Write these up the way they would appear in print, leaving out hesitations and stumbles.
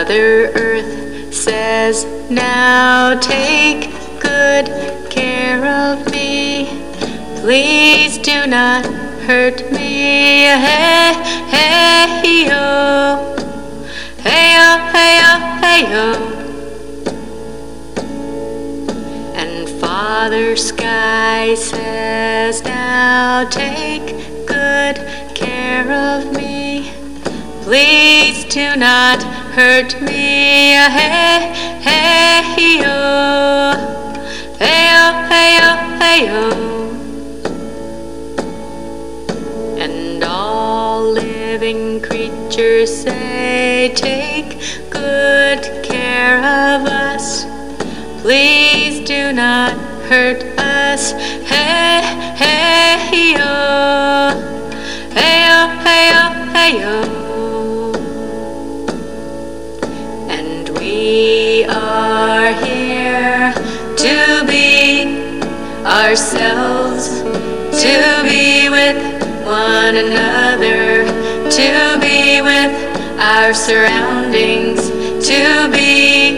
Mother Earth says, now take good care of me. Please do not hurt me. Hey, hey, yo. Hey, yo, hey, yo, hey, yo. And Father Sky says, now take good care of me. Please do not hurt me. Hey, hey, yo. Hey, yo, hey, yo, hey, yo. And all living creatures say, take good care of us. Please do not hurt us. Hey, hey, yo. Hey, yo, hey, yo, hey, yo. And we are here to be ourselves, to be with one another, to be with our surroundings, to be.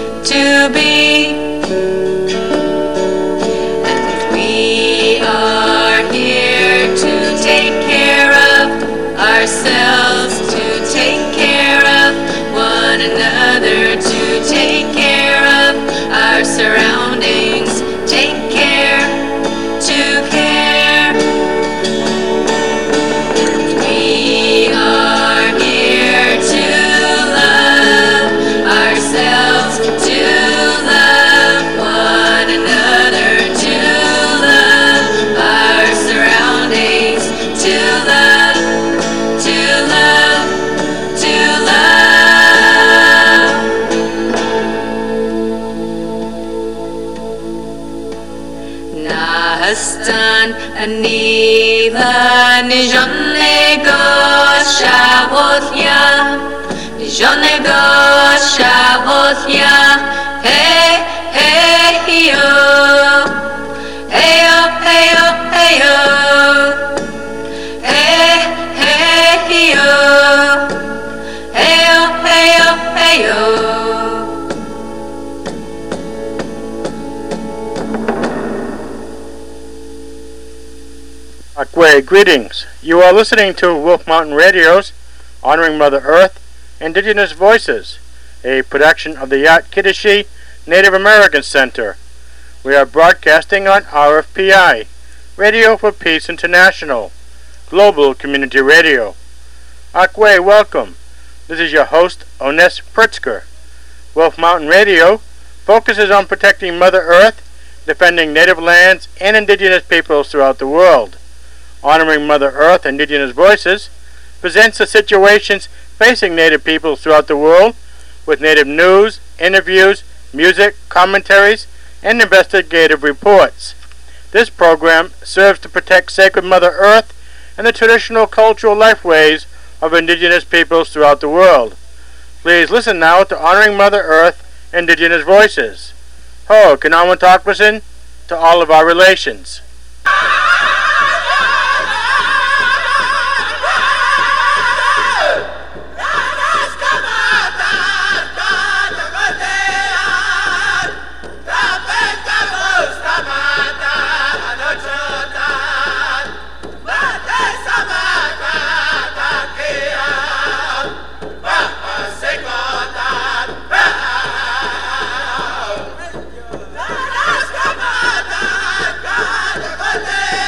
And we are here to take care of ourselves, to take care of one another, to take care of our surroundings, take care, to care. And we are here to love ourselves, to love one another, to love our surroundings, to love, to love, to love. Nahastan anila nijonego shawothya, nijonego shawothya. Hey, hey, yo. Hey, yo, hey, yo, hey, yo. Hey, hey, yo. Hey, yo, hey, yo, hey, yo. Akwe, greetings. You are listening to Wolf Mountain Radio's Honoring Mother Earth, Indigenous Voices, a production of the Yat Kiddishi Native American Center. We are broadcasting on RFPI, Radio for Peace International, Global Community Radio. Akwe, welcome. This is your host, Ones Pritzker. Wolf Mountain Radio focuses on protecting Mother Earth, defending native lands and indigenous peoples throughout the world. Honoring Mother Earth, Indigenous Voices presents the situations facing native peoples throughout the world with native news, interviews, music, commentaries, and investigative reports. This program serves to protect sacred Mother Earth and the traditional cultural lifeways of indigenous peoples throughout the world. Please listen now to Honoring Mother Earth, Indigenous Voices. Ho, Kinawan Takwasin, to all of our relations. Let's go,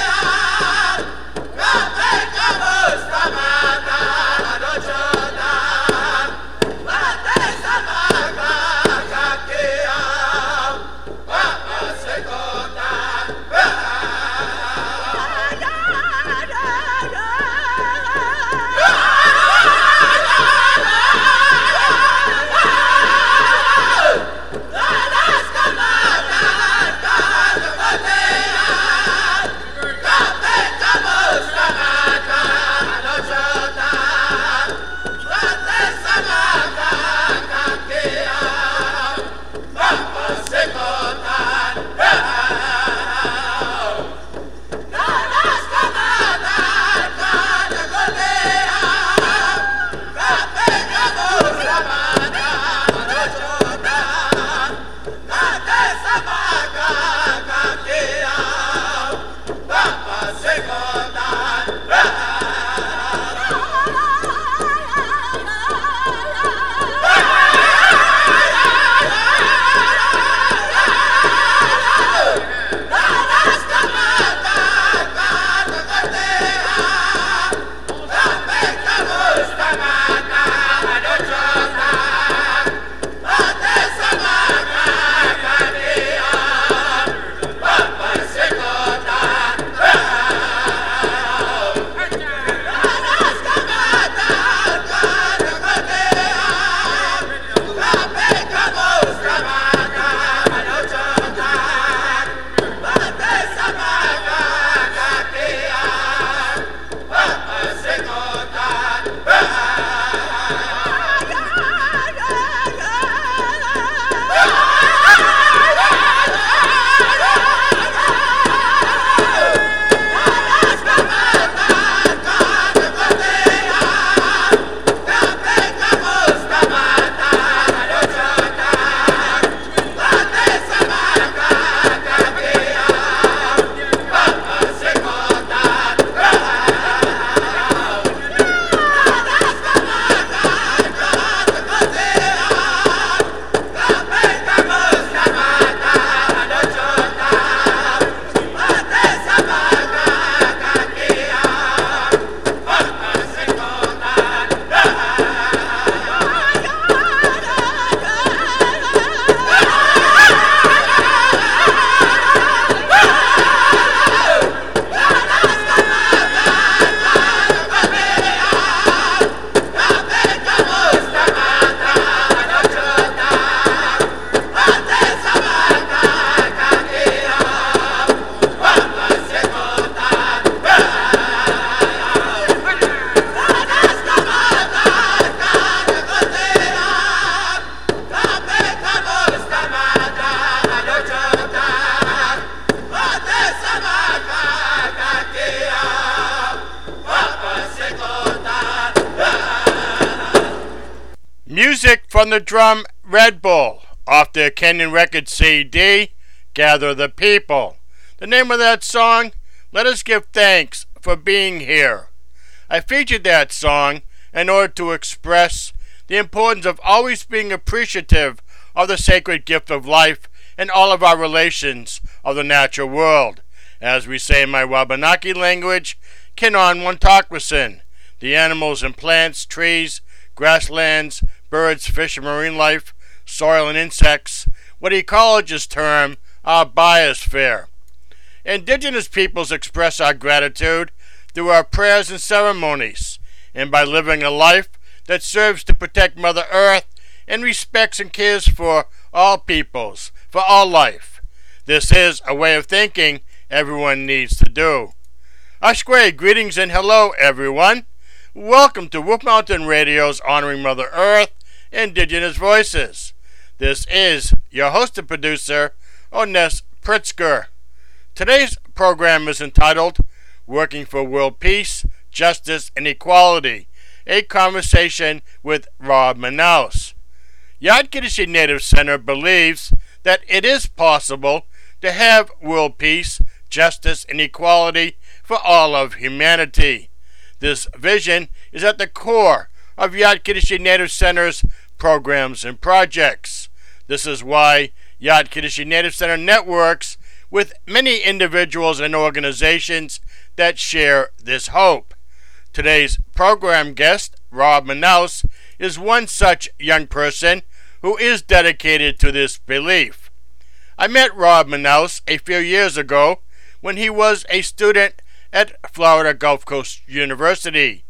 Music from the drum Red Bull off their Canyon Records CD, Gather the People. The name of that song, Let Us Give Thanks for Being Here. I featured that song in order to express the importance of always being appreciative of the sacred gift of life and all of our relations of the natural world. As we say in my Wabanaki language, Kinon Wantakwasin, the animals and plants, trees, grasslands, birds, fish, and marine life, soil, and insects, what ecologists term our biosphere. Indigenous peoples express our gratitude through our prayers and ceremonies, and by living a life that serves to protect Mother Earth and respects and cares for all peoples, for all life. This is a way of thinking everyone needs to do. Ashkwe, greetings and hello, everyone. Welcome to Wolf Mountain Radio's Honoring Mother Earth, Indigenous Voices. This is your host and producer, Ones Pritzker. Today's program is entitled Working for World Peace, Justice, and Equality, a conversation with Rob Manaus. Yadkidishi Native Center believes that it is possible to have world peace, justice, and equality for all of humanity. This vision is at the core of Yadkidishi Native Center's programs and projects. This is why Yadkidishi Native Center networks with many individuals and organizations that share this hope. Today's program guest, Rob Manaus, is one such young person who is dedicated to this belief. I met Rob Manaus a few years ago when he was a student at Florida Gulf Coast University.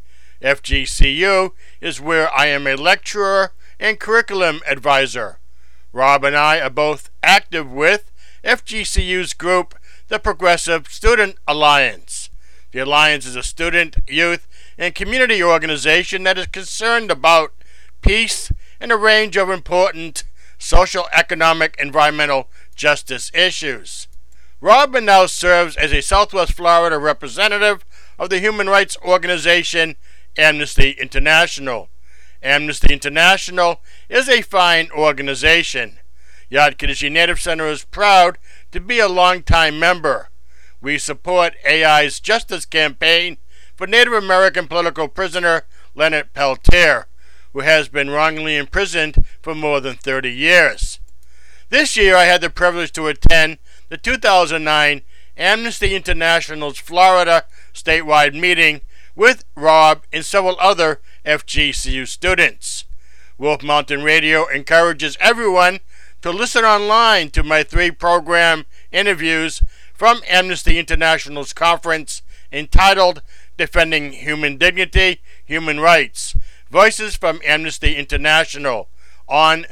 FGCU is where I am a lecturer and curriculum advisor. Rob and I are both active with FGCU's group, the Progressive Student Alliance. The Alliance is a student, youth, and community organization that is concerned about peace and a range of important social, economic, environmental justice issues. Rob now serves as a Southwest Florida representative of the human rights organization Amnesty International. Amnesty International is a fine organization. Yadkidishi Native Center is proud to be a longtime member. We support AI's Justice Campaign for Native American political prisoner Leonard Peltier, who has been wrongly imprisoned for more than 30 years. This year I had the privilege to attend the 2009 Amnesty International's Florida statewide meeting with Rob and several other FGCU students. Wolf Mountain Radio encourages everyone to listen online to my 3 program interviews from Amnesty International's conference entitled Defending Human Dignity, Human Rights, Voices from Amnesty International on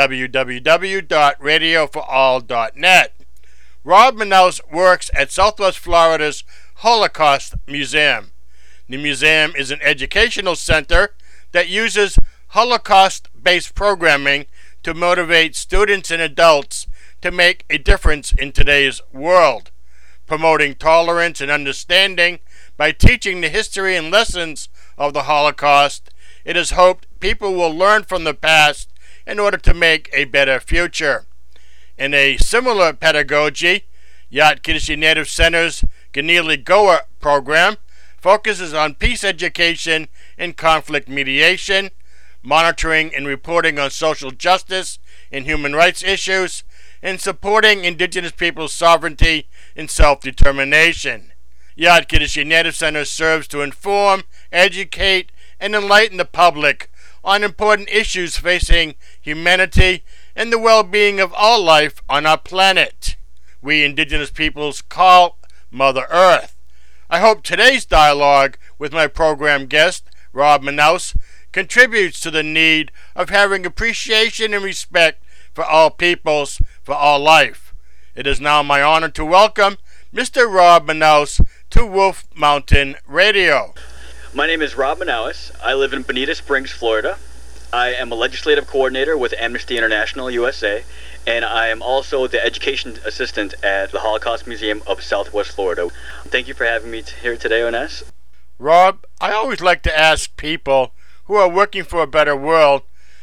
www.radioforall.net. Rob Manaus works at Southwest Florida's Holocaust Museum. The museum is an educational center that uses Holocaust-based programming to motivate students and adults to make a difference in today's world, promoting tolerance and understanding by teaching the history and lessons of the Holocaust. It is hoped people will learn from the past in order to make a better future. In a similar pedagogy, Yadkidishi Native Center's Ganili Goa program focuses on peace education and conflict mediation, monitoring and reporting on social justice and human rights issues, and supporting Indigenous peoples' sovereignty and self-determination. Yadkidishi Native Center serves to inform, educate, and enlighten the public on important issues facing humanity and the well-being of all life on our planet. We Indigenous peoples call Mother Earth. I hope today's dialogue with my program guest, Rob Manaus, contributes to the need of having appreciation and respect for all peoples, for all life. It is now my honor to welcome Mr. Rob Manaus to Wolf Mountain Radio. My name is Rob Manaus. I live in Bonita Springs, Florida. I am a legislative coordinator with Amnesty International USA, and I am also the education assistant at the Holocaust Museum of Southwest Florida. Thank you for having me here today, Ones. Rob, I always like to ask people who are working for a better world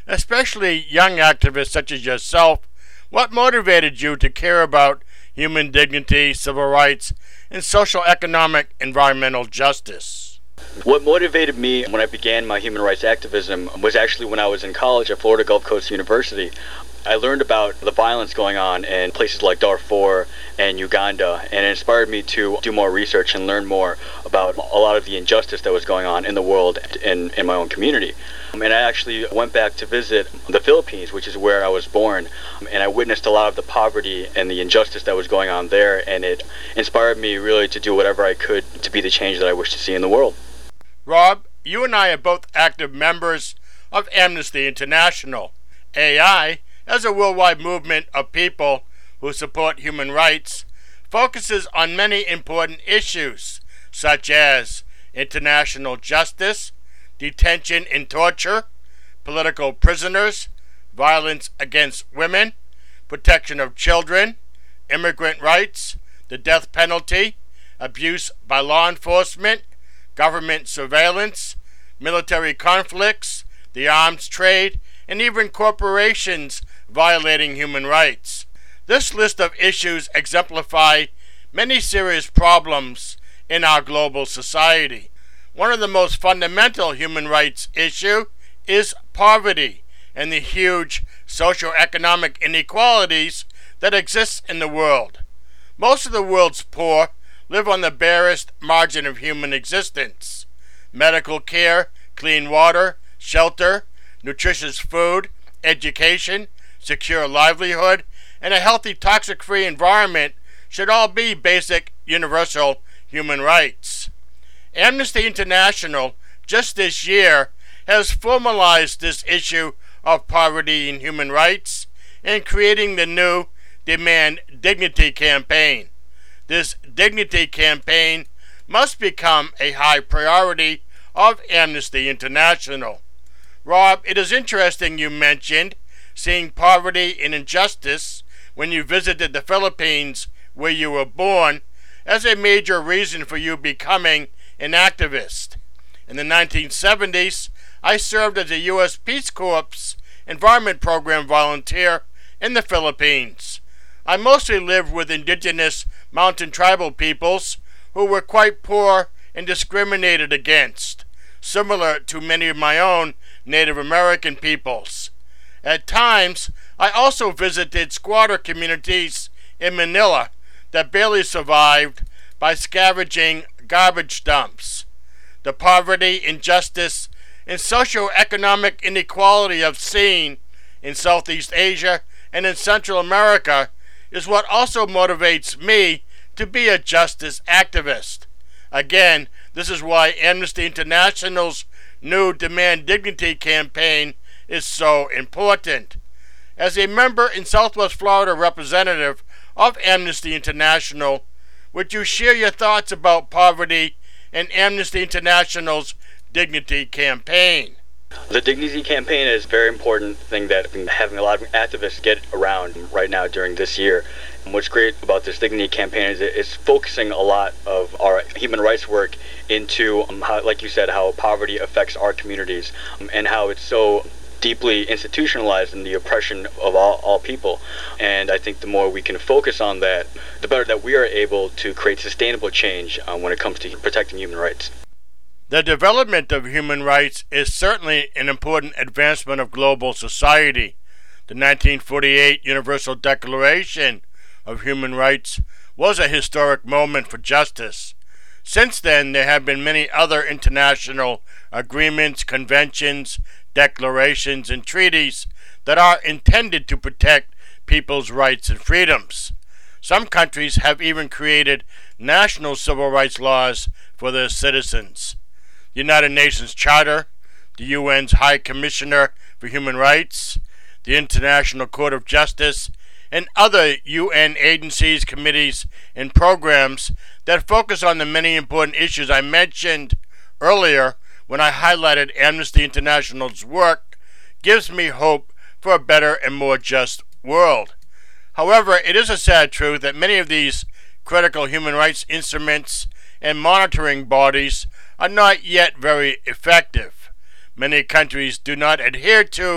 especially young activists such as yourself, what motivated you to care about human dignity, civil rights, and social, economic, environmental justice? What motivated me when I began my human rights activism was actually when I was in college at Florida Gulf Coast University. I learned about the violence going on in places like Darfur and Uganda, and it inspired me to do more research and learn more about a lot of the injustice that was going on in the world and in my own community. And I actually went back to visit the Philippines, which is where I was born, and I witnessed a lot of the poverty and the injustice that was going on there, and it inspired me really to do whatever I could to be the change that I wish to see in the world. Rob, you and I are both active members of Amnesty International. AI, as a worldwide movement of people who support human rights, focuses on many important issues such as international justice, detention and torture, political prisoners, violence against women, protection of children, immigrant rights, the death penalty, abuse by law enforcement, government surveillance, military conflicts, the arms trade, and even corporations violating human rights. This list of issues exemplify many serious problems in our global society. One of the most fundamental human rights issue is poverty and the huge socio-economic inequalities that exist in the world. Most of the world's poor live on the barest margin of human existence. Medical care, clean water, shelter, nutritious food, education, secure livelihood, and a healthy toxic-free environment should all be basic universal human rights. Amnesty International, just this year, has formalized this issue of poverty and human rights in creating the new Demand Dignity campaign. This dignity campaign must become a high priority of Amnesty International. Rob, it is interesting you mentioned seeing poverty and injustice when you visited the Philippines, where you were born, as a major reason for you becoming an activist. In the 1970s, I served as a U.S. Peace Corps Environment Program volunteer in the Philippines. I mostly lived with indigenous mountain tribal peoples who were quite poor and discriminated against, similar to many of my own Native American peoples. At times, I also visited squatter communities in Manila that barely survived by scavenging garbage dumps. The poverty, injustice, and socio-economic inequality I've seen in Southeast Asia and in Central America is what also motivates me to be a justice activist. Again, this is why Amnesty International's new Demand Dignity campaign is so important. As a member and Southwest Florida representative of Amnesty International, would you share your thoughts about poverty and Amnesty International's Dignity campaign? The Dignity campaign is a very important thing that I've been having a lot of activists get around right now during this year. And what's great about this Dignity campaign is it's focusing a lot of our human rights work into, how, like you said, how poverty affects our communities and how it's so deeply institutionalized in the oppression of all people. And I think the more we can focus on that, the better that we are able to create sustainable change when it comes to protecting human rights. The development of human rights is certainly an important advancement of global society. The 1948 Universal Declaration of Human Rights was a historic moment for justice. Since then, there have been many other international agreements, conventions, declarations, and treaties that are intended to protect people's rights and freedoms. Some countries have even created national civil rights laws for their citizens. The United Nations Charter, the UN's High Commissioner for Human Rights, the International Court of Justice, and other UN agencies, committees, and programs that focus on the many important issues I mentioned earlier when I highlighted Amnesty International's work, gives me hope for a better and more just world. However, it is a sad truth that many of these critical human rights instruments and monitoring bodies are not yet very effective. Many countries do not adhere to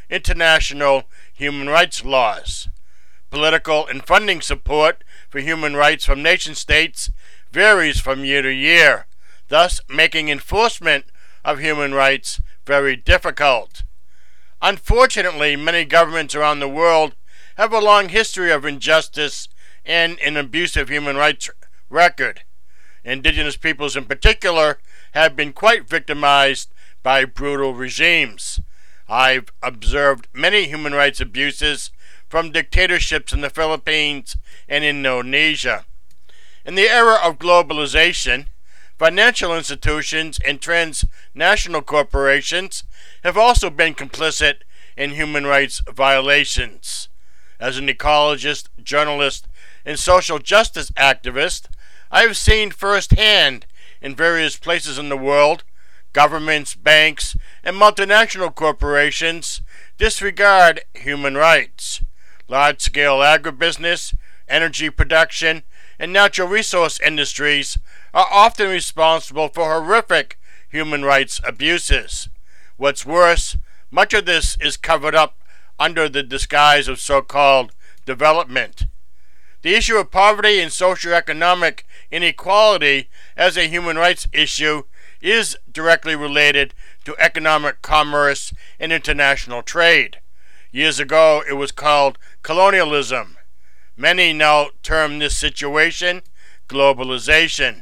international human rights laws. Political and funding support for human rights from nation-states varies from year to year, thus making enforcement of human rights very difficult. Unfortunately, many governments around the world have a long history of injustice and an abusive human rights record. Indigenous peoples in particular have been quite victimized by brutal regimes. I've observed many human rights abuses from dictatorships in the Philippines and Indonesia. In the era of globalization, financial institutions and transnational corporations have also been complicit in human rights violations. As an ecologist, journalist, and social justice activist, I have seen firsthand in various places in the world, governments, banks, and multinational corporations disregard human rights. Large-scale agribusiness, energy production, and natural resource industries are often responsible for horrific human rights abuses. What's worse, much of this is covered up under the disguise of so-called development. The issue of poverty and socioeconomic inequality as a human rights issue is directly related to economic commerce and international trade. Years ago, it was called colonialism. Many now term this situation globalization.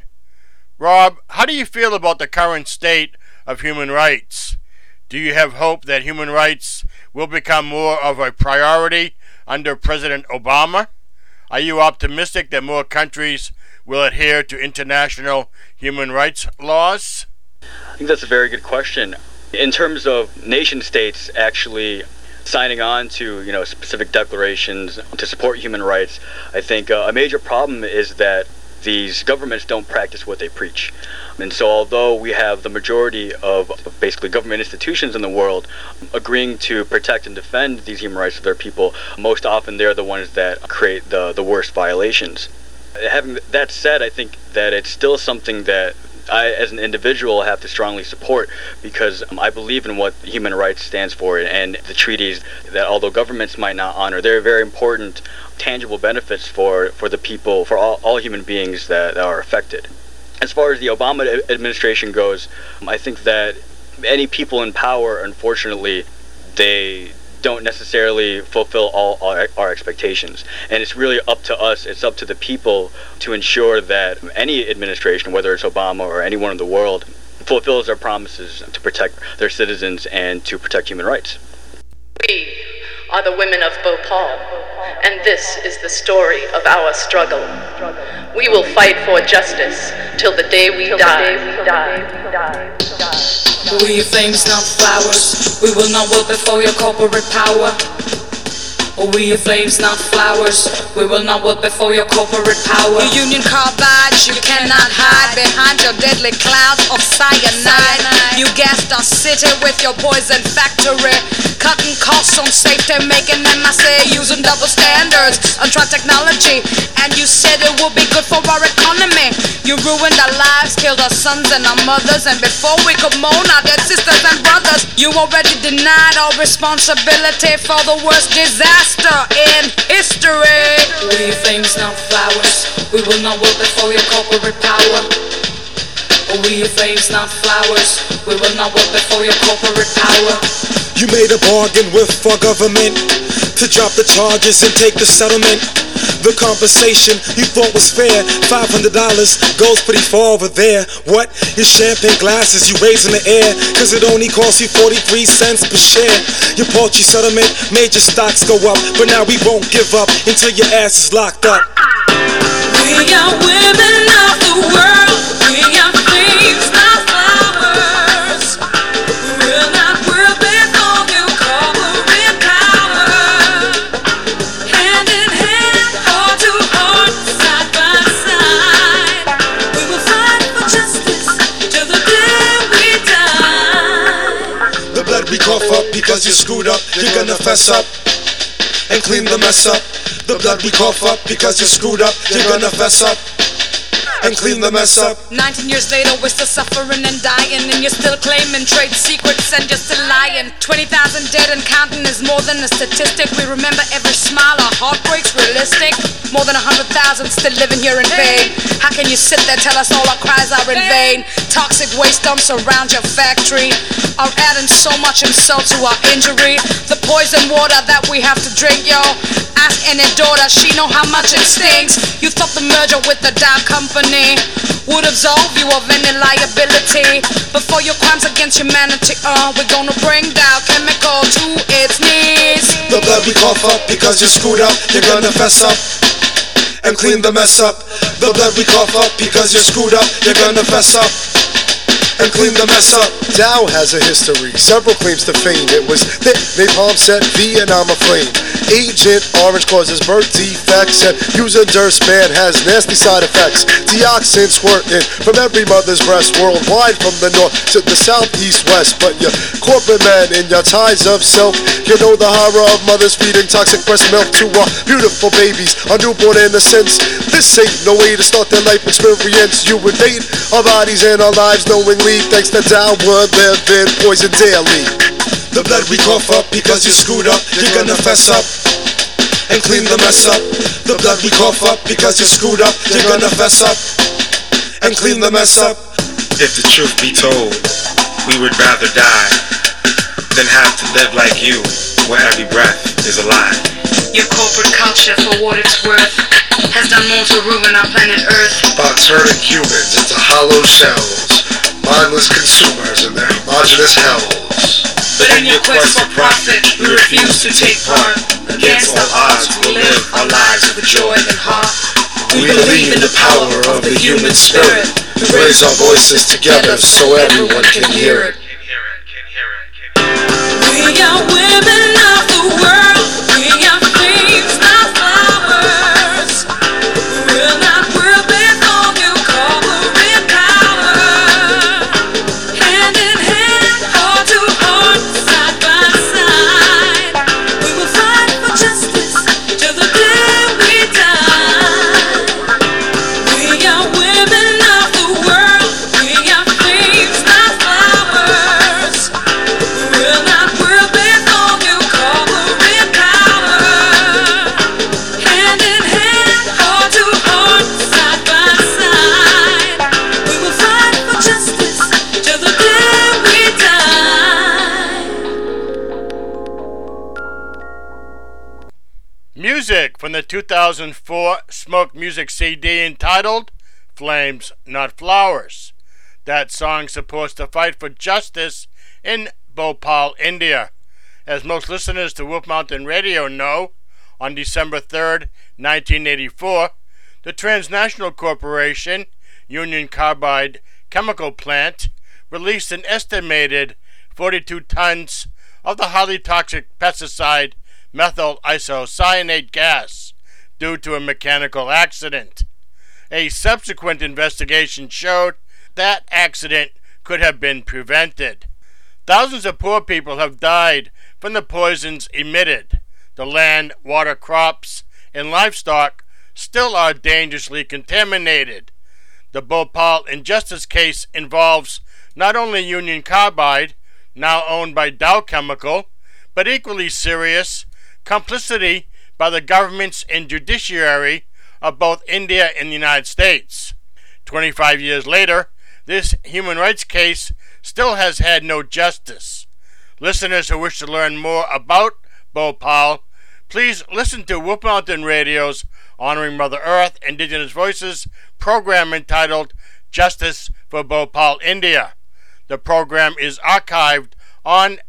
Rob, how do you feel about the current state of human rights? Do you have hope that human rights will become more of a priority under President Obama? Are you optimistic that more countries will adhere to international human rights laws? I think that's a very good question. In terms of nation states actually signing on to specific declarations to support human rights, I think a major problem is that these governments don't practice what they preach. And so although we have the majority of basically government institutions in the world agreeing to protect and defend these human rights of their people, most often they're the ones that create the worst violations. Having that said, I think that it's still something that I, as an individual, have to strongly support, because I believe in what human rights stands for and the treaties that, although governments might not honor, they're very important, tangible benefits for the people, for all human beings that are affected. As far as the Obama administration goes, I think that any people in power, unfortunately, they don't necessarily fulfill all our expectations. And it's really up to us, it's up to the people to ensure that any administration, whether it's Obama or anyone in the world, fulfills their promises to protect their citizens and to protect human rights. We are the women of Bhopal, and this is the story of our struggle. We will fight for justice till the day we die. We flames, not flowers. We will not wilt before your corporate power. We are flames, not flowers. We will not wilt before your corporate power. Your Union Carbide, you cannot hide behind your deadly clouds of cyanide. You gassed our city with your poison factory, cutting costs on safety, making them, I say, using double standards, untried technology. And you said it would be good for our economy. You ruined our lives, killed our sons and our mothers, and before we could mourn our dead sisters and brothers, you already denied all responsibility for the worst disaster in history. We flames, not flowers. We will not wilt before your corporate power. We are flames, not flowers. We will not wilt before your corporate power. You made a bargain with our government to drop the charges and take the settlement. The compensation you thought was fair, $500 goes pretty far over there. What? Your champagne glasses you raise in the air, cause it only costs you 43 cents per share. Your paltry settlement made your stocks go up, but now we won't give up until your ass is locked up. We are women of the world. We are flames, not flowers. We will not wilt before your corporate power. Hand in hand, heart to heart, side by side. We will fight for justice till the day we die. The blood we cough up because you screwed up, you're gonna fess up and clean the mess up. The blood we cough up because you screwed up, you're gonna fess up and clean the mess up. 19 years later, we're still suffering and dying, and you're still claiming trade secrets and you're still lying. 20,000 dead and counting is more than a statistic. We remember every smile, our heartbreaks realistic. More than 100,000 still living here in vain. How can you sit there, tell us all our cries are in vain? Toxic waste dumps around your factory are adding so much insult to our injury. The poison water that we have to drink, yo. Ask any daughter, she know how much it stinks. You thought the merger with the Dow Company would absolve you of any liability, but for your crimes against humanity, we're gonna bring Dow Chemical to its knees. The blood we cough up because you screwed up, you're gonna fess up and clean the mess up. The blood we cough up because you screwed up, you're gonna fess up and clean the mess up. Dow has a history, several claims to fame. It was thick, napalm set Vietnam aflame. Agent Orange causes birth defects, and using Durspan has nasty side effects. Dioxin squirting from every mother's breast worldwide, from the north to the south, east, west. But your corporate men in your ties of silk, you know the horror of mothers feeding toxic breast milk to our beautiful babies, our newborn innocents. This ain't no way to start their life experience. You invade our bodies and our lives knowingly, thanks to Dow we're living poison daily. The blood we cough up because you screwed up, you're gonna fess up and clean the mess up. The blood we cough up because you screwed up, you're gonna fess up and clean the mess up. If the truth be told, we would rather die than have to live like you, where every breath is a lie. Your corporate culture, for what it's worth, has done more to ruin our planet Earth By turning humans into hollow shells, mindless consumers in their homogenous hells. But in your quest for profit, we refuse to take part. Against all odds, we live our lives with joy and heart. We believe in the power of the human spirit. We raise our voices together so everyone can hear it. We are women of the world. We are thieves, not flowers. We're not worth with all your corporate power. Hand in hand, heart to heart, side by side. We will fight for justice till the day we die. We are women of the world. We are thieves, not flowers. We're not worth with all your corporate power. Hand in hand, heart to heart, side by side. We will fight for justice till the day we die. Music from the 2004 Smoke Music CD entitled Flames Not Flowers. That song supports the fight for justice in Bhopal, India. As most listeners to Wolf Mountain Radio know, on December 3rd, 1984, the transnational corporation Union Carbide Chemical Plant released an estimated 42 tons of the highly toxic pesticide methyl isocyanate gas due to a mechanical accident. A subsequent investigation showed that accident could have been prevented. Thousands of poor people have died from the poisons emitted. The land, water, crops, and livestock still are dangerously contaminated. The Bhopal injustice case involves not only Union Carbide, now owned by Dow Chemical, but equally serious complicity by the governments and judiciary of both India and the United States. 25 years later, this human rights case still has had no justice. Listeners who wish to learn more about Bhopal, please listen to Wolf Mountain Radio's Honoring Mother Earth Indigenous Voices program entitled Justice for Bhopal, India. The program is archived on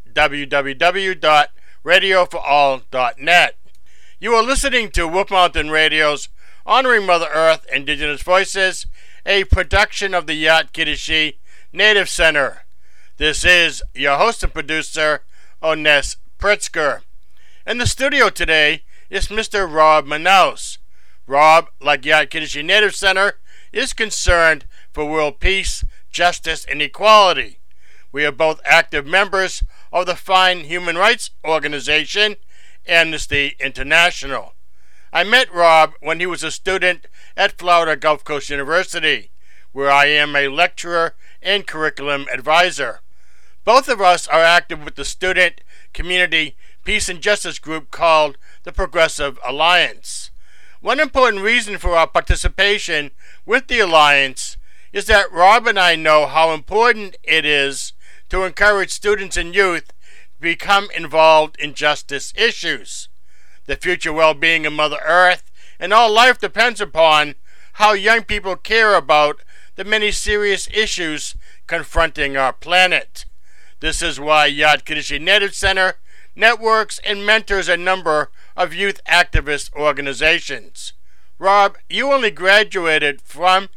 www.radioforall.net. You are listening to Wolf Mountain Radio's Honoring Mother Earth Indigenous Voices, a production of the Yat Kiddishi Native Center. This is your host and producer, Ones Pritzker. In the studio today is Mr. Rob Manaus. Rob, like Yat Kiddishi Native Center, is concerned for world peace, justice, and equality. We are both active members of the fine human rights organization, Amnesty International. I met Rob when he was a student at Florida Gulf Coast University, where I am a lecturer and curriculum advisor. Both of us are active with the student community peace and justice group called the Progressive Alliance. One important reason for our participation with the Alliance is that Rob and I know how important it is to encourage students and youth to become involved in justice issues. The future well-being of Mother Earth and all life depends upon how young people care about the many serious issues confronting our planet. This is why Yad Kiddushi Native Center networks and mentors a number of youth activist organizations. Rob, you only graduated from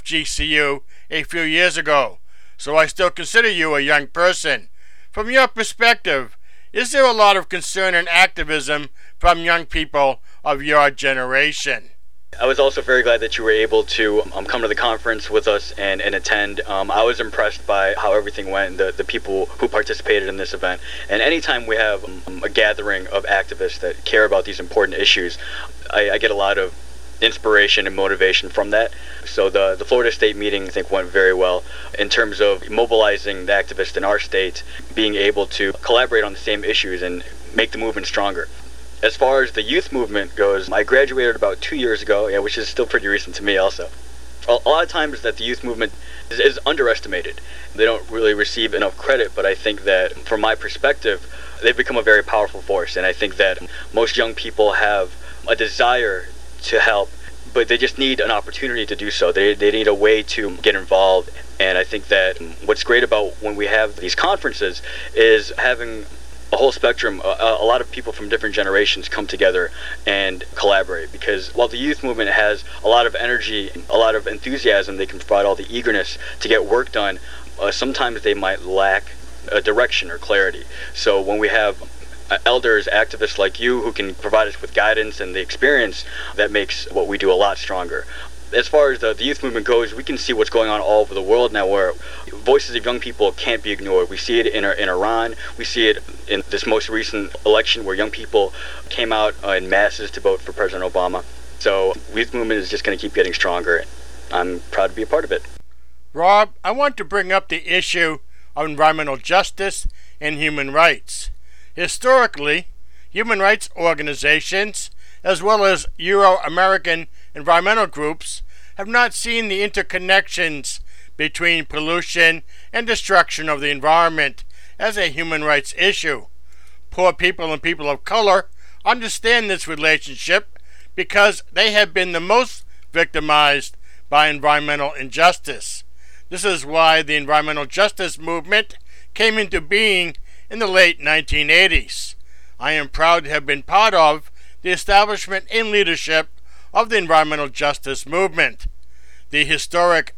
FGCU a few years ago, so I still consider you a young person. From your perspective, is there a lot of concern and activism from young people of your generation? I was also very glad that you were able to come to the conference with us and attend. I was impressed by how everything went, the people who participated in this event. And anytime we have a gathering of activists that care about these important issues, I get a lot of inspiration and motivation from that. So the Florida State meeting, I think, went very well in terms of mobilizing the activists in our state, being able to collaborate on the same issues and make the movement stronger. As far as the youth movement goes, I graduated about 2 years ago, which is still pretty recent to me also. A lot of times that the youth movement is underestimated. They don't really receive enough credit, but I think that from my perspective, they've become a very powerful force, and I think that most young people have a desire to help, but they just need an opportunity to do so. They need a way to get involved, and I think that what's great about when we have these conferences is having a whole spectrum, a lot of people from different generations come together and collaborate, because while the youth movement has a lot of energy, a lot of enthusiasm, they can provide all the eagerness to get work done, sometimes they might lack a direction or clarity. So when we have elders, activists like you who can provide us with guidance and the experience, that makes what we do a lot stronger. As far as the youth movement goes, we can see what's going on all over the world now, where voices of young people can't be ignored. We see it in Iran. We see it in this most recent election where young people came out in masses to vote for President Obama. So youth movement is just going to keep getting stronger. I'm proud to be a part of it. Rob, I want to bring up the issue of environmental justice and human rights. Historically, human rights organizations, as well as Euro-American environmental groups, have not seen the interconnections between pollution and destruction of the environment as a human rights issue. Poor people and people of color understand this relationship because they have been the most victimized by environmental injustice. This is why the environmental justice movement came into being in the late 1980s. I am proud to have been part of the establishment and leadership of the environmental justice movement. The historic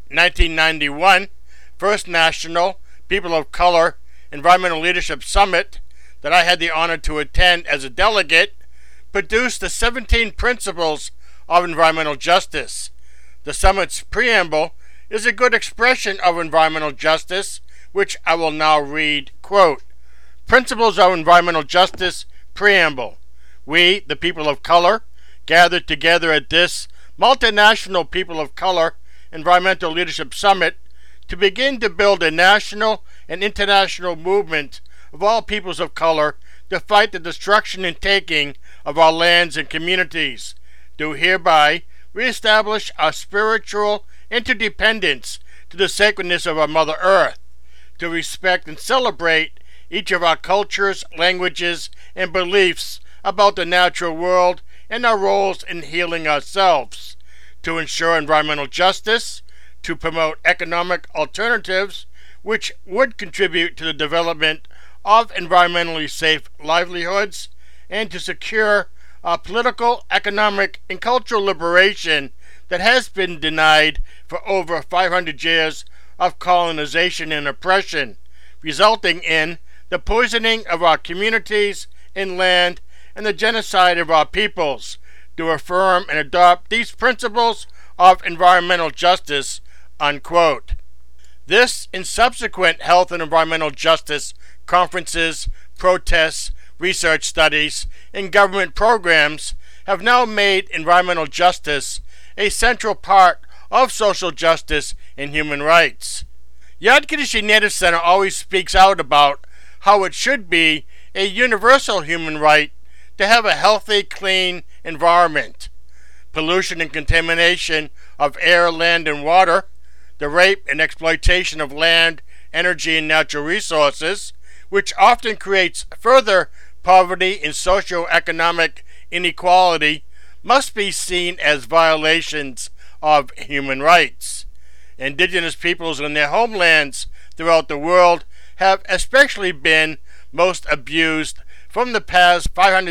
1991 First National People of Color Environmental Leadership Summit that I had the honor to attend as a delegate produced the 17 principles of environmental justice. The summit's preamble is a good expression of environmental justice, which I will now read. Quote, "Principles of Environmental Justice Preamble. We, the people of color, gathered together at this multinational People of Color Environmental Leadership Summit to begin to build a national and international movement of all peoples of color to fight the destruction and taking of our lands and communities, do hereby reestablish our spiritual interdependence to the sacredness of our Mother Earth, to respect and celebrate each of our cultures, languages, and beliefs about the natural world and our roles in healing ourselves, to ensure environmental justice, to promote economic alternatives which would contribute to the development of environmentally safe livelihoods, and to secure our political, economic, and cultural liberation that has been denied for over 500 years of colonization and oppression, resulting in the poisoning of our communities and land and the genocide of our peoples, to affirm and adopt these principles of environmental justice," unquote. This and subsequent health and environmental justice conferences, protests, research studies, and government programs have now made environmental justice a central part of social justice and human rights. Yad Kiddushi Native Center always speaks out about how it should be a universal human right to have a healthy, clean environment. Pollution and contamination of air, land, and water, the rape and exploitation of land, energy, and natural resources, which often creates further poverty and socioeconomic inequality, must be seen as violations of human rights. Indigenous peoples in their homelands throughout the world have especially been most abused from the past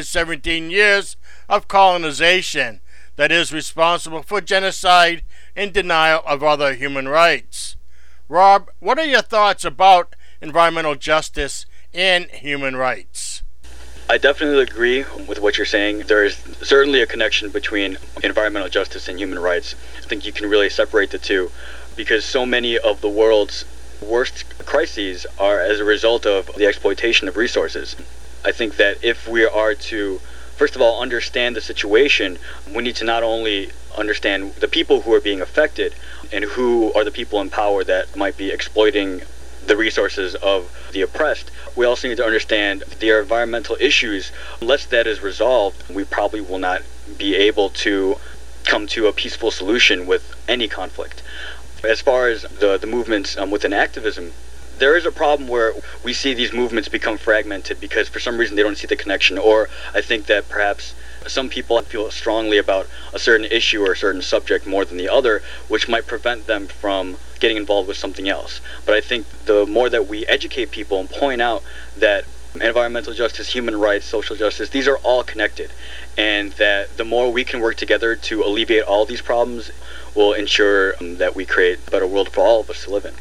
517 years of colonization that is responsible for genocide and denial of other human rights. Rob, what are your thoughts about environmental justice and human rights? I definitely agree with what you're saying. There is certainly a connection between environmental justice and human rights. I think you can really separate the two because so many of the world's worst crises are as a result of the exploitation of resources. I think that if we are to, first of all, understand the situation, we need to not only understand the people who are being affected and who are the people in power that might be exploiting the resources of the oppressed. We also need to understand the environmental issues. Unless that is resolved, we probably will not be able to come to a peaceful solution with any conflict. As far as the movements within activism, there is a problem where we see these movements become fragmented because for some reason they don't see the connection, or I think that perhaps some people feel strongly about a certain issue or a certain subject more than the other, which might prevent them from getting involved with something else. But I think the more that we educate people and point out that environmental justice, human rights, social justice, these are all connected, and that the more we can work together to alleviate all these problems will ensure that we create a better world for all of us to live in.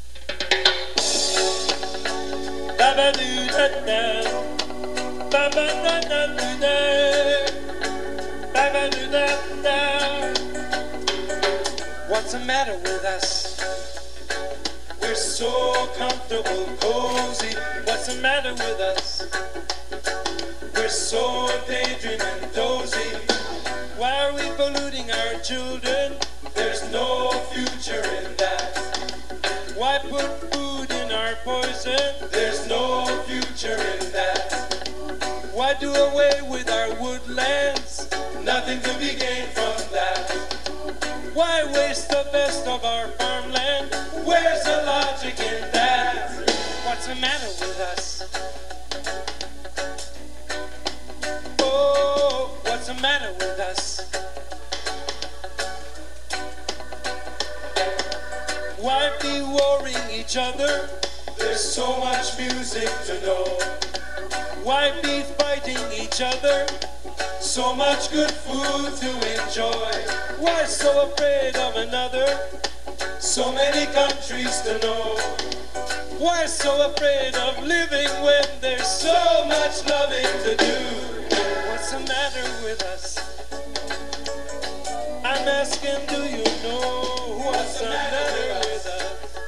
What's the matter with us? We're so comfortable, cozy. What's the matter with us? We're so daydreaming, dozy. Why are we polluting our children? There's no future in that. Why put food in our poison? There's no future in that. Why do away with our woodlands? Nothing to be gained from that. Why waste the best of our farmland? Where's the logic in that? What's the matter with us? Oh, what's the matter with us? Why be warring each other? There's so much music to know. Why be fighting each other? So much good food to enjoy. Why so afraid of another? So many countries to know. Why so afraid of living when there's so much loving to do? What's the matter with us? I'm asking, do you know what's the matter with us?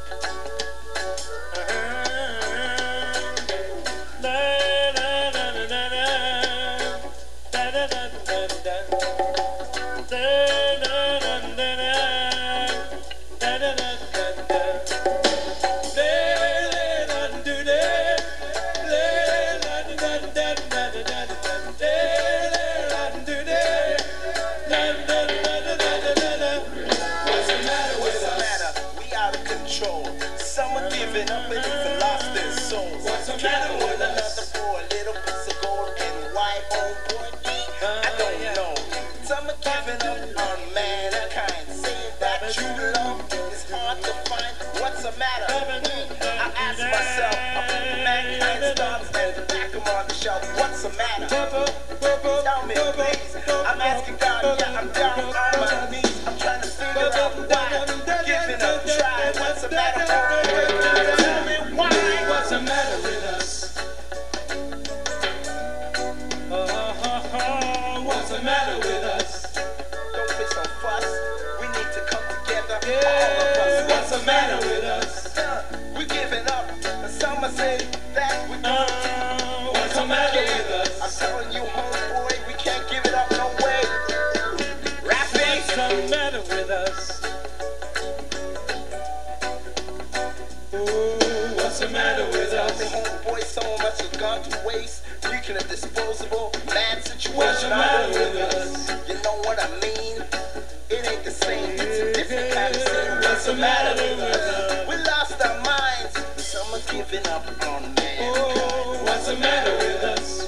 What's the matter? Tell me, please. I'm asking God, yeah, I'm down on my knees. I'm trying to figure out why. Giving up, try. What's the matter? Tell me why. What's the matter with us? What's the matter with us? Don't fix no fuss. We need to come together. Yeah. All of us. What's the matter with us? We're giving up. And some are saying that we're going What's the matter with us? I'm telling you, homeboy, we can't give it up no way. Rapping. What's the matter What's the matter with us? The homeboy, so much has gone to waste. Reaching a disposable, bad situation. What's the matter with us? You know what I mean? It ain't the same, it's a different kind of scene. What's the matter with us? We lost our minds, some are giving up on man. Oh, what's the matter with us?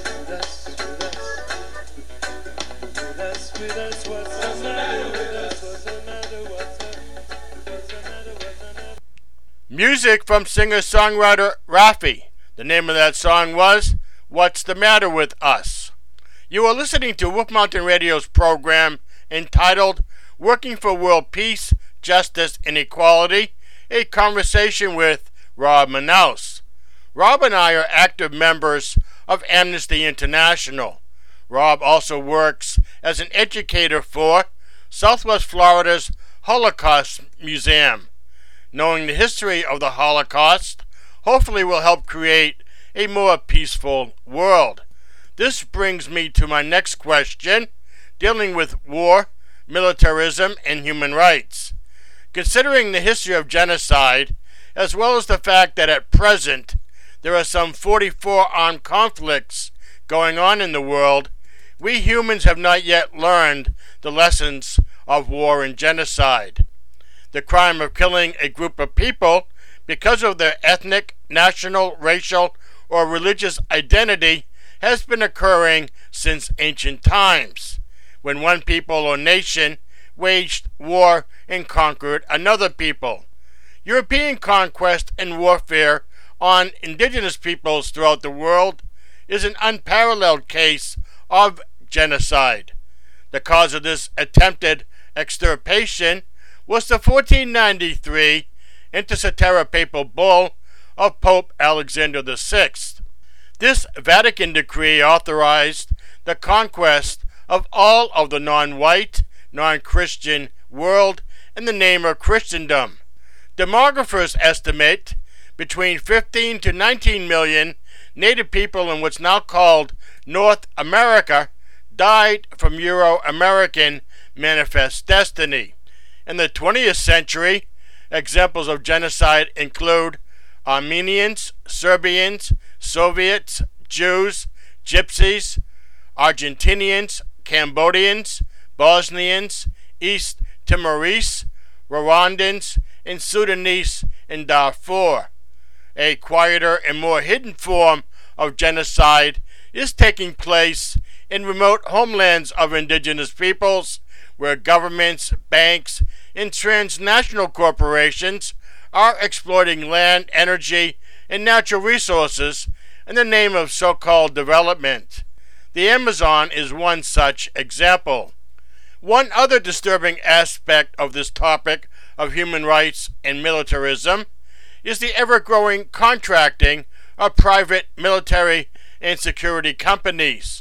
With us, what's the matter with us? What's the matter, what's the matter? Music from singer-songwriter Rafi. The name of that song was What's the Matter with Us? You are listening to Wolf Mountain Radio's program entitled Working for World Peace, Justice, and Equality, a conversation with Rob Manaus. Rob and I are active members of Amnesty International. Rob also works as an educator for Southwest Florida's Holocaust Museum. Knowing the history of the Holocaust hopefully will help create a more peaceful world. This brings me to my next question, dealing with war, militarism, and human rights. Considering the history of genocide, as well as the fact that at present there are some 44 armed conflicts going on in the world, we humans have not yet learned the lessons of war and genocide. The crime of killing a group of people because of their ethnic, national, racial, or religious identity has been occurring since ancient times, when one people or nation waged war and conquered another people. European conquest and warfare on indigenous peoples throughout the world is an unparalleled case of genocide. The cause of this attempted extirpation was the 1493 Intercetera Papal Bull of Pope Alexander VI. This Vatican decree authorized the conquest of all of the non-white, non-Christian world in the name of Christendom. Demographers estimate between 15 to 19 million native people in what's now called North America died from Euro-American manifest destiny. In the 20th century, examples of genocide include Armenians, Serbians, Soviets, Jews, Gypsies, Argentinians, Cambodians, Bosnians, East Timorese, Rwandans, and Sudanese in Darfur. A quieter and more hidden form of genocide is taking place in remote homelands of indigenous peoples, where governments, banks, and transnational corporations are exploiting land, energy, and natural resources in the name of so-called development. The Amazon is one such example. One other disturbing aspect of this topic of human rights and militarism is the ever-growing contracting of private military and security companies,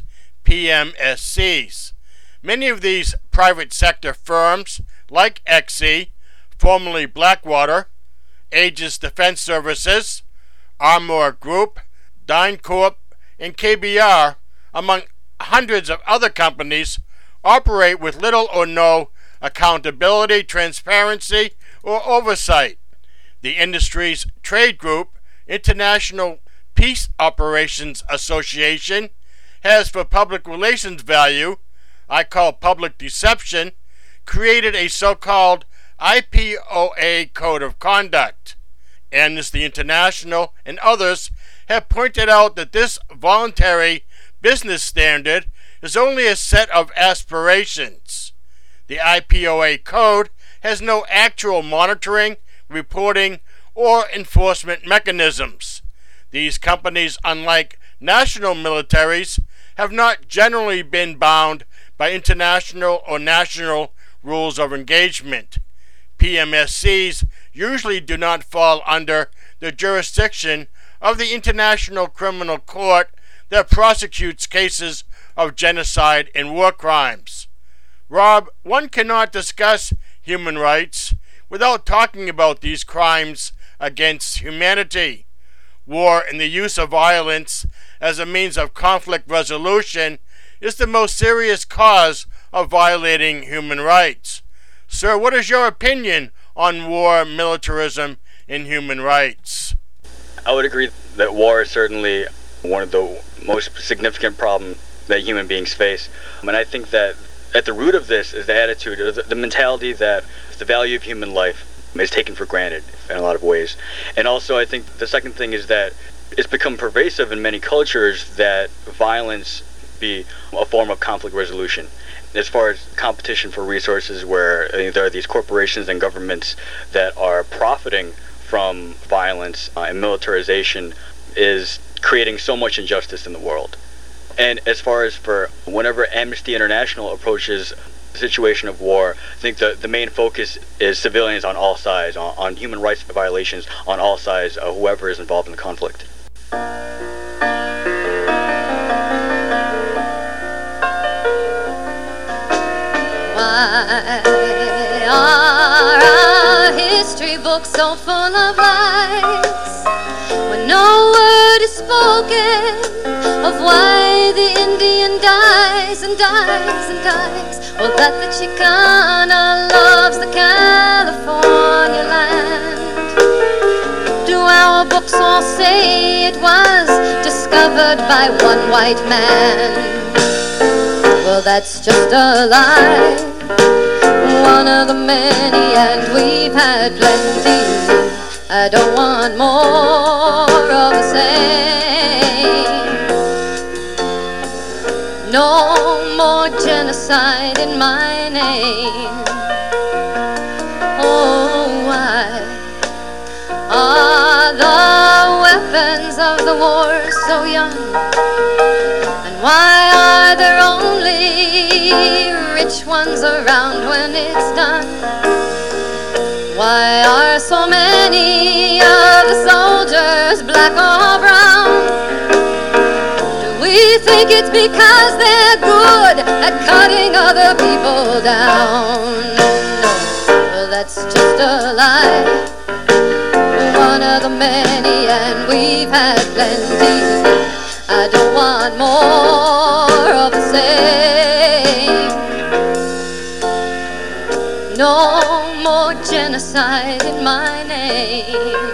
PMSCs. Many of these private sector firms, like XE, formerly Blackwater, Aegis Defense Services, Armor Group, DynCorp, and KBR, among hundreds of other companies, operate with little or no accountability, transparency, or oversight. The industry's trade group, International Peace Operations Association, has, for public relations value, I call public deception, created a so-called IPOA Code of Conduct. Amnesty International and others have pointed out that this voluntary business standard is only a set of aspirations. The IPOA Code has no actual monitoring, reporting, or enforcement mechanisms. These companies, unlike national militaries, have not generally been bound by international or national rules of engagement. PMSCs usually do not fall under the jurisdiction of the International Criminal Court that prosecutes cases of genocide and war crimes. Rob, one cannot discuss human rights without talking about these crimes against humanity. War and the use of violence as a means of conflict resolution is the most serious cause of violating human rights. Sir, what is your opinion on war, militarism, and human rights? I would agree that war is certainly one of the most significant problems that human beings face. And I think that at the root of this is the attitude, or the mentality that the value of human life is taken for granted in a lot of ways. And also I think the second thing is that it's become pervasive in many cultures that violence be a form of conflict resolution. As far as competition for resources, where there are these corporations and governments that are profiting from violence and militarization, is creating so much injustice in the world. And as far as for whenever Amnesty International approaches the situation of war, I think the main focus is civilians on all sides, on human rights violations on all sides, whoever is involved in the conflict. Why are our history books so full of lies, when no word is spoken of why the Indian dies and dies and dies, or that the Chicana loves the California land? Do our books all say it was discovered by one white man? Well, that's just a lie, one of the many, and we've had plenty. I don't want more of the same. No more genocide in my name. Oh, why are the weapons of the war so young? And why are there only rich ones around when it's done? Why are so many of the soldiers black or brown? Do we think it's because they're good at cutting other people down? No, well, that's just a lie, one of the many, and we've had plenty. I don't want more of the same. No more genocide in my name.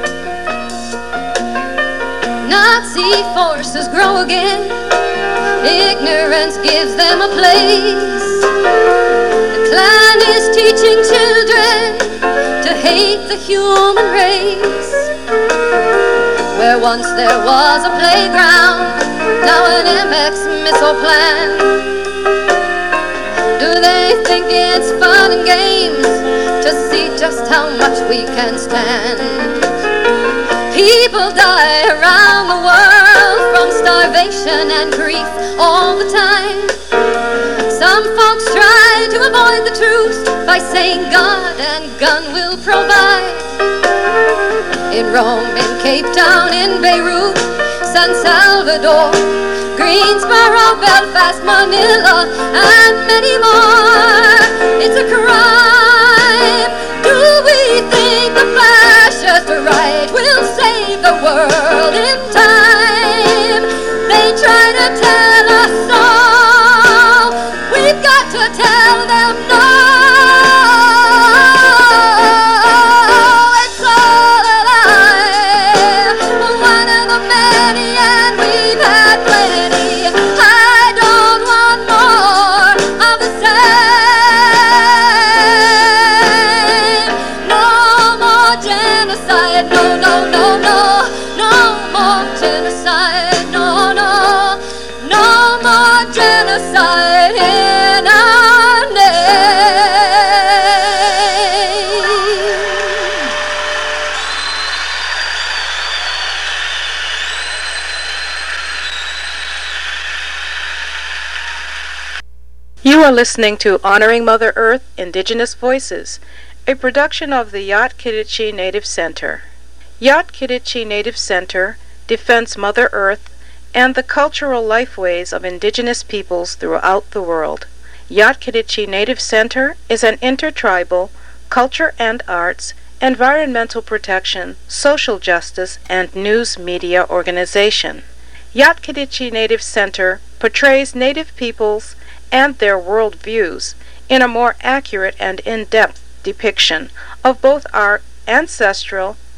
Nazi forces grow again. Ignorance gives them a place. The Klan is teaching children to hate the human race. Where once there was a playground, now an MX missile plant. Do they think it's fun and games to see just how much we can stand? People die around the world from starvation and grief all the time. Some folks try to avoid the truth by saying God and gun will provide. In Rome, in Cape Town, in Beirut, San Salvador, Greensboro, Belfast, Manila, and many more. It's a crime. Do we think the fascist right will save the world in time? They try to tell us so. We've got to tell them no. It's all a lie, one of the many, and we've had plenty. I don't want more of the same. No more genocide, no, no, no, no. No more genocide, no, no. No more genocide in our name. You are listening to Honoring Mother Earth, Indigenous Voices, a production of the Yat-Kidetchi Native Center. Yat-Kidetchi Native Center defends Mother Earth and the cultural lifeways of indigenous peoples throughout the world. Yat-Kidetchi Native Center is an intertribal, culture and arts, environmental protection, social justice, and news media organization. Yat-Kidetchi Native Center portrays Native peoples and their world views in a more accurate and in-depth depiction of both our ancestral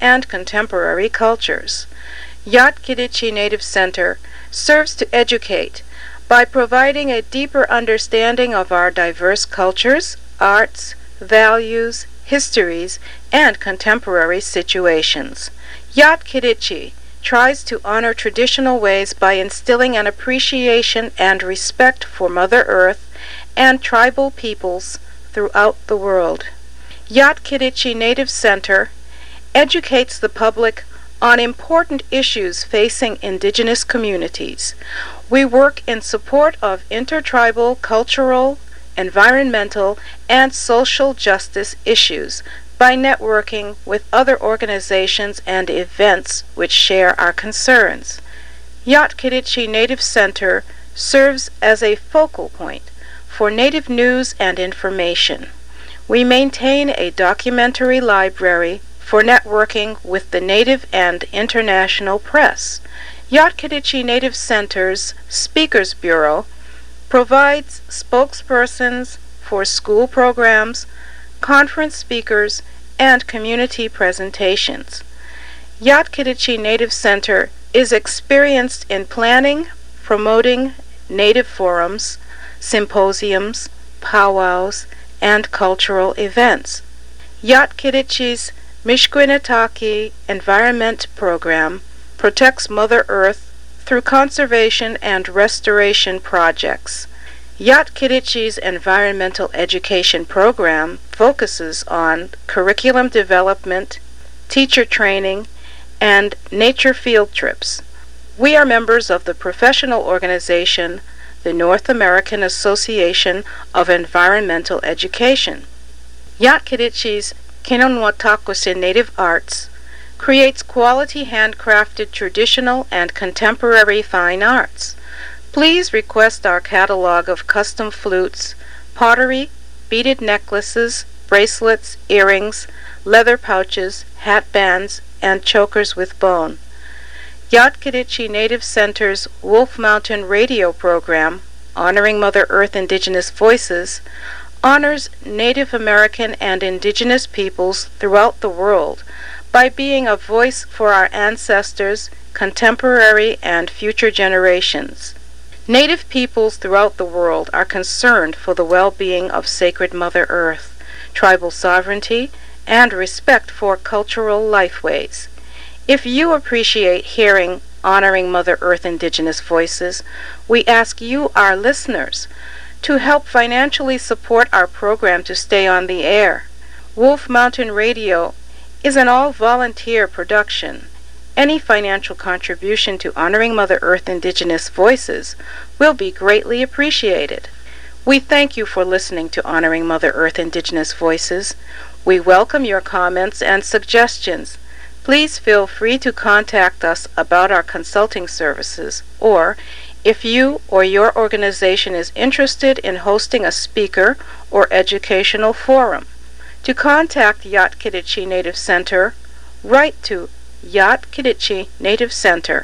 and contemporary cultures. Yat-Kiditchi Native Center serves to educate by providing a deeper understanding of our diverse cultures, arts, values, histories, and contemporary situations. Yat-Kiditchi tries to honor traditional ways by instilling an appreciation and respect for Mother Earth and tribal peoples throughout the world. Yat-Kiditchi Native Center educates the public on important issues facing indigenous communities. We work in support of intertribal, cultural, environmental, and social justice issues by networking with other organizations and events which share our concerns. Yat-Kiditchi Native Center serves as a focal point for Native news and information. We maintain a documentary library for networking with the Native and international press. Yat-Kiditchi Native Center's Speakers Bureau provides spokespersons for school programs, conference speakers, and community presentations. Yat-Kiditchi Native Center is experienced in planning, promoting Native forums, symposiums, powwows, and cultural events. Yat-Kiditchi's Mishkwinetaki Environment Program protects Mother Earth through conservation and restoration projects. Yat-Kiditchi's environmental education program focuses on curriculum development, teacher training, and nature field trips. We are members of the professional organization, the North American Association of Environmental Education. Yat-Kiditchi's Kinonwatakwsin Native Arts creates quality handcrafted traditional and contemporary fine arts. Please request our catalog of custom flutes, pottery, beaded necklaces, bracelets, earrings, leather pouches, hat bands, and chokers with bone. Yat-Kiditchi Native Center's Wolf Mountain radio program, Honoring Mother Earth Indigenous Voices, honors Native American and indigenous peoples throughout the world by being a voice for our ancestors, contemporary and future generations. Native peoples throughout the world are concerned for the well-being of sacred Mother Earth, tribal sovereignty, and respect for cultural lifeways. If you appreciate hearing Honoring Mother Earth Indigenous Voices, we ask you, our listeners, to help financially support our program to stay on the air. Wolf Mountain Radio is an all-volunteer production. Any financial contribution to Honoring Mother Earth Indigenous Voices will be greatly appreciated. We thank you for listening to Honoring Mother Earth Indigenous Voices. We welcome your comments and suggestions. Please feel free to contact us about our consulting services, or if you or your organization is interested in hosting a speaker or educational forum. To contact Yat-Kiditchi Native Center, write to Yat-Kiditchi Native Center,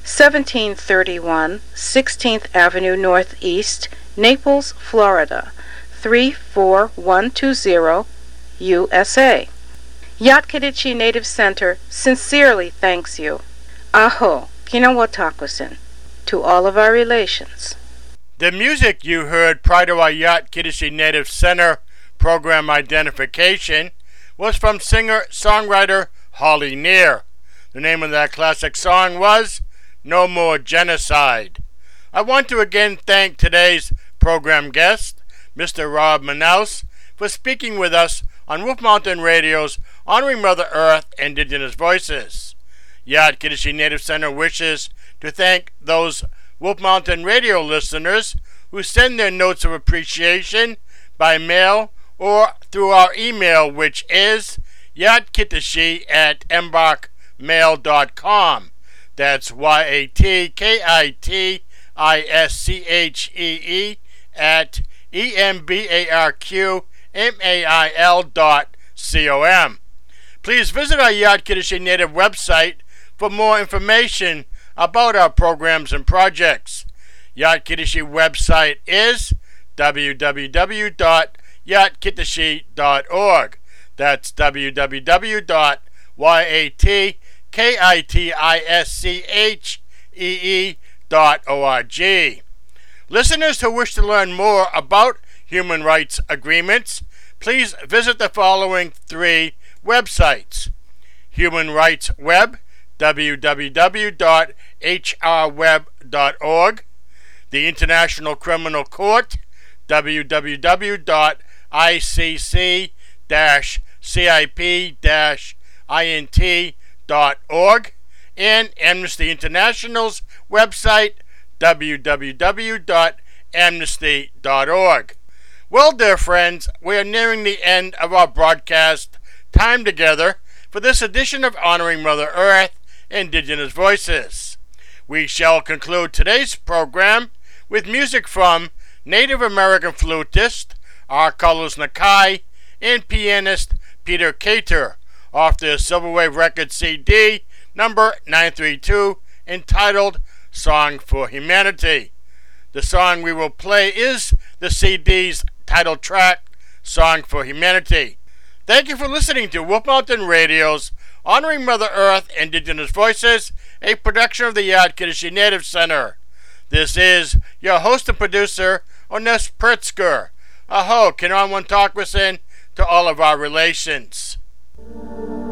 1731 16th Avenue Northeast, Naples, Florida, 34120, USA. Yat-Kiditchi Native Center sincerely thanks you. Aho, Kinonwatakwsin, to all of our relations. The music you heard prior to our Yat-Kiditchi Native Center program identification was from singer-songwriter Holly Near. The name of that classic song was No More Genocide. I want to again thank today's program guest, Mr. Rob Manaus, for speaking with us on Wolf Mountain Radio's Honoring Mother Earth Indigenous Voices. Yat-Kiditchi Native Center wishes to thank those Wolf Mountain Radio listeners who send their notes of appreciation by mail or through our email, which is yatkittishi@embarkmail.com. That's YATKITISCHEE at EMBARQMAIL.com. Please visit our Yat-Kiditchi Native website for more information about our programs and projects. Yat-Kiditchi website is www.yatkittishi.org. That's www.yatkittishi.org. YATKITISCHEE.org. Listeners who wish to learn more about human rights agreements, please visit the following 3 websites: Human Rights Web, www.hrweb.org, the International Criminal Court, www.icc-cip-int.org, and Amnesty International's website, www.amnesty.org. Well, dear friends, we are nearing the end of our broadcast time together for this edition of Honoring Mother Earth, Indigenous Voices. We shall conclude today's program with music from Native American flutist R. Carlos Nakai and pianist Peter Cater off their Silverwave Records CD number 932 entitled Song for Humanity. The song we will play is the CD's title track, Song for Humanity. Thank you for listening to Wolf Mountain Radio's Honoring Mother Earth, Indigenous Voices, a production of the Yadkidishi Native Center. This is your host and producer, Ones Pritzker. Aho, Kinon Talk to all of our relations.